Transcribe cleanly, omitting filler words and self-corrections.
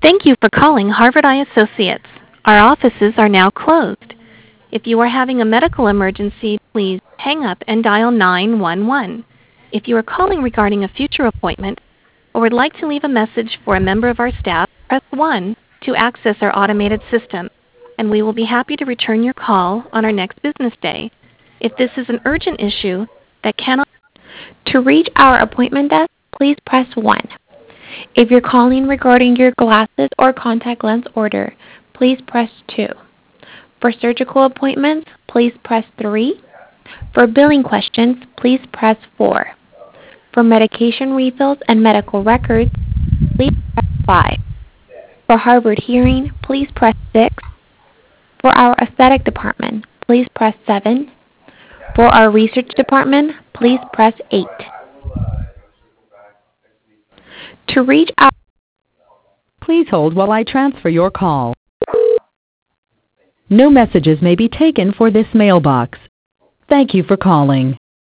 Thank you for calling Harvard Eye Associates. Our offices are now closed. If you are having a medical emergency, please hang up and dial 911. If you are calling regarding a future appointment or would like to leave a message for a member of our staff, press 1 to access our automated system, and we will be happy to return your call on our next business day. If this is an urgent issue that cannot... To reach our appointment desk, please press 1. If you're calling regarding your glasses or contact lens order, please press 2. For surgical appointments, please press 3. For billing questions, please press 4. For medication refills and medical records, please press 5. For Harvard Hearing, please press 6. For our aesthetic department, please press 7. For our research department, please press 8. To reach our... Please hold while I transfer your call. No messages may be taken for this mailbox. Thank you for calling.